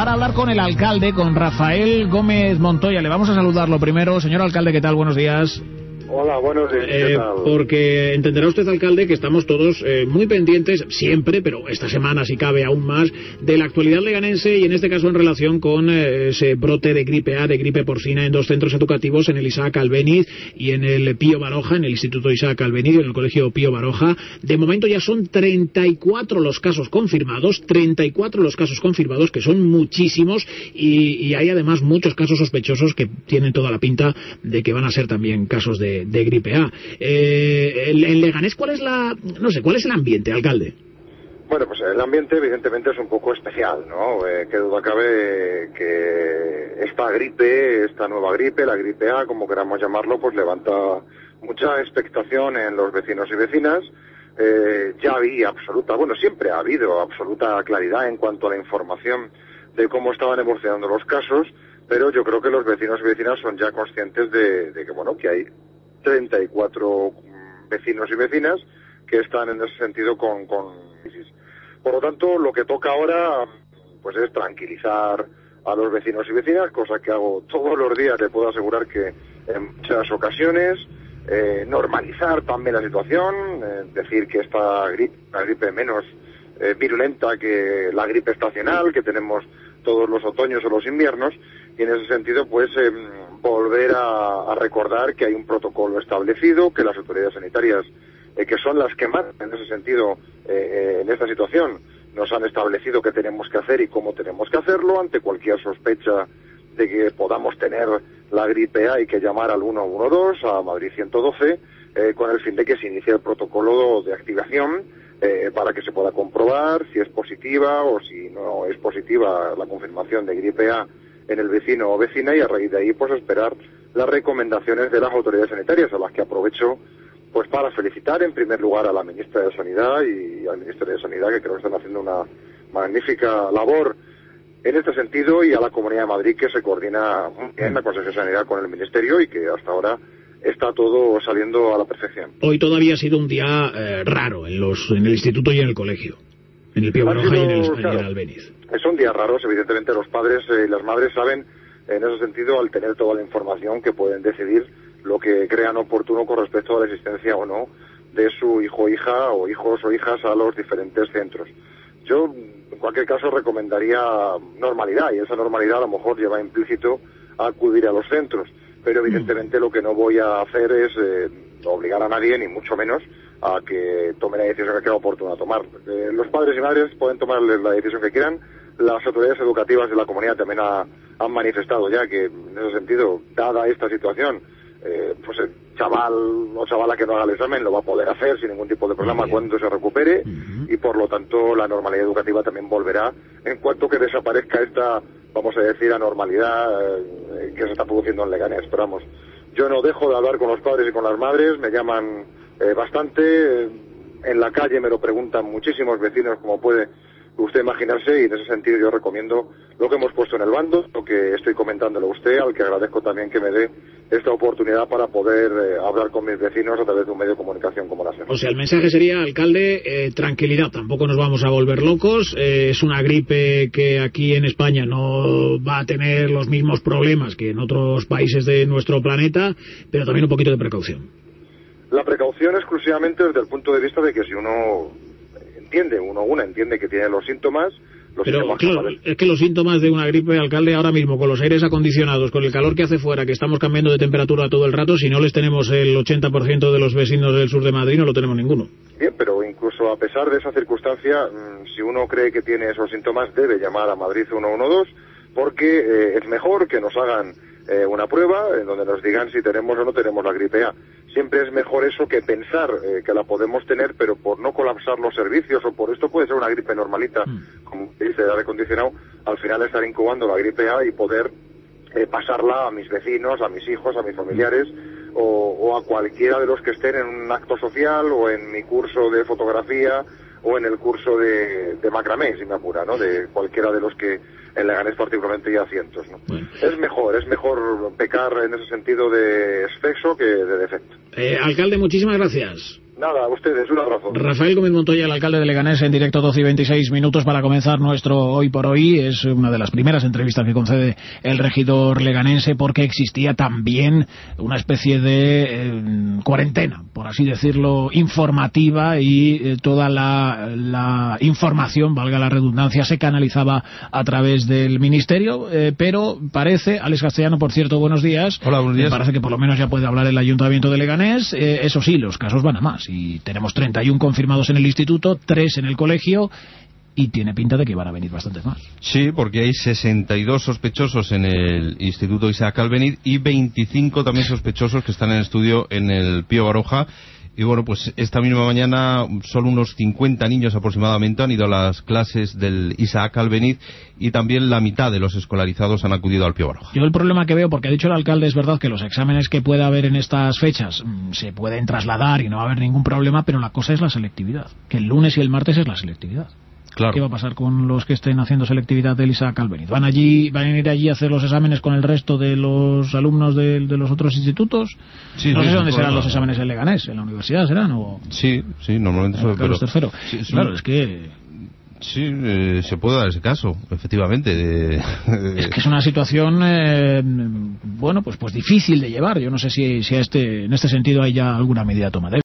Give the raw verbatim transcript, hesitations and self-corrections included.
para hablar con el alcalde, con Rafael Gómez Montoya. Le vamos a saludarlo primero. Señor alcalde, ¿qué tal? Buenos días. Hola, buenos días. ¿Qué Eh, tal? porque entenderá usted, alcalde, que estamos todos eh, muy pendientes, siempre, pero esta semana si cabe aún más, de la actualidad leganense y en este caso en relación con eh, ese brote de gripe A, de gripe porcina en dos centros educativos, en el Isaac Albéniz y en el Pío Baroja, en el Instituto Isaac Albéniz y en el Colegio Pío Baroja. De momento ya son treinta y cuatro los casos confirmados, treinta y cuatro los casos confirmados, que son muchísimos, y, y hay además muchos casos sospechosos que tienen toda la pinta de que van a ser también casos de de gripe A. Eh, en Leganés, ¿cuál es la, no sé, cuál es el ambiente, alcalde? Bueno, pues el ambiente evidentemente es un poco especial, ¿no? Eh, qué duda cabe que esta gripe, esta nueva gripe, la gripe A, como queramos llamarlo, pues levanta mucha expectación en los vecinos y vecinas. Eh, ya había absoluta, bueno, siempre ha habido absoluta claridad en cuanto a la información de cómo estaban evolucionando los casos, pero yo creo que los vecinos y vecinas son ya conscientes de, de que, bueno, que hay treinta y cuatro vecinos y vecinas que están en ese sentido con, con crisis. Por lo tanto, lo que toca ahora pues es tranquilizar a los vecinos y vecinas, cosa que hago todos los días, te puedo asegurar que en muchas ocasiones, eh, normalizar también la situación, eh, decir que esta gripe, una gripe menos eh, virulenta que la gripe estacional que tenemos todos los otoños o los inviernos, y en ese sentido pues eh, volver a, a recordar que hay un protocolo establecido, que las autoridades sanitarias, eh, que son las que más en ese sentido eh, eh, en esta situación nos han establecido qué tenemos que hacer y cómo tenemos que hacerlo. Ante cualquier sospecha de que podamos tener la gripe A hay que llamar al uno uno dos, a Madrid ciento doce, eh, con el fin de que se inicie el protocolo de activación eh, para que se pueda comprobar si es positiva o si no es positiva la confirmación de gripe A en el vecino o vecina, y a raíz de ahí pues esperar las recomendaciones de las autoridades sanitarias, a las que aprovecho pues para felicitar en primer lugar a la ministra de Sanidad y al ministro de Sanidad, que creo que están haciendo una magnífica labor en este sentido, y a la Comunidad de Madrid, que se coordina muy bien la Consejería de Sanidad con el Ministerio y que hasta ahora está todo saliendo a la perfección. Hoy todavía ha sido un día eh, raro en los en el instituto y en el colegio, en el Pío Baroja y en el, claro, en el Albéniz. Son días raros, evidentemente los padres y las madres saben, en ese sentido, al tener toda la información, que pueden decidir lo que crean oportuno con respecto a la existencia o no de su hijo o hija, o hijos o hijas, a los diferentes centros. Yo, en cualquier caso, recomendaría normalidad, y esa normalidad a lo mejor lleva implícito a acudir a los centros, pero evidentemente lo que no voy a hacer es eh, obligar a nadie, ni mucho menos a que tome la decisión que crea oportuna tomar. Eh, los padres y madres pueden tomar la decisión que quieran. Las autoridades educativas de la comunidad también ha, han manifestado ya que, en ese sentido, dada esta situación, eh, pues el chaval o chavala que no haga el examen lo va a poder hacer sin ningún tipo de problema cuando se recupere, uh-huh. y por lo tanto la normalidad educativa también volverá en cuanto que desaparezca esta, vamos a decir, anormalidad eh, que se está produciendo en Leganés. Pero vamos, yo no dejo de hablar con los padres y con las madres, me llaman eh, bastante, eh, en la calle me lo preguntan muchísimos vecinos, como puede usted imaginarse, y en ese sentido yo recomiendo lo que hemos puesto en el bando, lo que estoy comentándolo a usted, al que agradezco también que me dé esta oportunidad para poder eh, hablar con mis vecinos a través de un medio de comunicación como la S E R. O sea, el mensaje sería, alcalde, eh, tranquilidad, tampoco nos vamos a volver locos, eh, es una gripe que aquí en España no va a tener los mismos problemas que en otros países de nuestro planeta, pero también un poquito de precaución. La precaución exclusivamente desde el punto de vista de que si uno entiende, uno una entiende que tiene los síntomas, los pero síntomas claro, es que los síntomas de una gripe, alcalde, ahora mismo con los aires acondicionados, con el calor que hace fuera, que estamos cambiando de temperatura todo el rato, si no les tenemos el ochenta por ciento de los vecinos del sur de Madrid, no lo tenemos ninguno. Bien, pero incluso a pesar de esa circunstancia, si uno cree que tiene esos síntomas, debe llamar a Madrid uno uno dos, porque eh, es mejor que nos hagan eh, una prueba en donde nos digan si tenemos o no tenemos la gripe A. Siempre es mejor eso que pensar eh, que la podemos tener, pero por no colapsar los servicios, o por esto puede ser una gripe normalita, mm. como dice el aire acondicionado, al final estar incubando la gripe A y poder eh, pasarla a mis vecinos, a mis hijos, a mis familiares, o, o a cualquiera de los que estén en un acto social, o en mi curso de fotografía, o en el curso de, de macramé, si me apura, ¿no? De cualquiera de los que en Leganés particularmente ya cientos, ¿no? Bueno. Es mejor, es mejor pecar en ese sentido de exceso que de defecto. Eh, alcalde, muchísimas gracias. Nada, a ustedes, un abrazo. Rafael Gómez Montoya, el alcalde de Leganés, en directo, doce y veintiséis minutos para comenzar nuestro Hoy por Hoy. Es una de las primeras entrevistas que concede el regidor leganense, porque existía también una especie de eh, cuarentena, por así decirlo, informativa, y eh, toda la, la información, valga la redundancia, se canalizaba a través del ministerio, eh, pero parece, Alex Castellano, por cierto, buenos días. Hola, buenos días. Me parece que por lo menos ya puede hablar el Ayuntamiento de Leganés. Eh, eso sí, los casos van a más. Y tenemos treinta y uno confirmados en el instituto, tres en el colegio, y tiene pinta de que van a venir bastantes más. Sí, porque hay sesenta y dos sospechosos en el Instituto Isaac Albéniz y veinticinco también sospechosos que están en estudio en el Pío Baroja. Y bueno, pues esta misma mañana solo unos cincuenta niños aproximadamente han ido a las clases del Isaac Albéniz, y también la mitad de los escolarizados han acudido al Pío Baroja. Yo el problema que veo, porque ha dicho el alcalde, es verdad que los exámenes que pueda haber en estas fechas mmm, se pueden trasladar y no va a haber ningún problema, pero la cosa es la selectividad, que el lunes y el martes es la selectividad. Claro. ¿Qué va a pasar con los que estén haciendo selectividad del Isaac Albéniz? ¿Van allí, van a ir allí a hacer los exámenes con el resto de los alumnos de, de los otros institutos? Sí, no sí, sé dónde serán no, los exámenes en Leganés, en la universidad serán, o... Sí, sí, normalmente eso, pero... tercero. Sí, sí, claro, es que... Sí, eh, se puede dar ese caso, efectivamente. De... Es que es una situación, eh, bueno, pues pues difícil de llevar. Yo no sé si, si a este, en este sentido hay ya alguna medida tomada.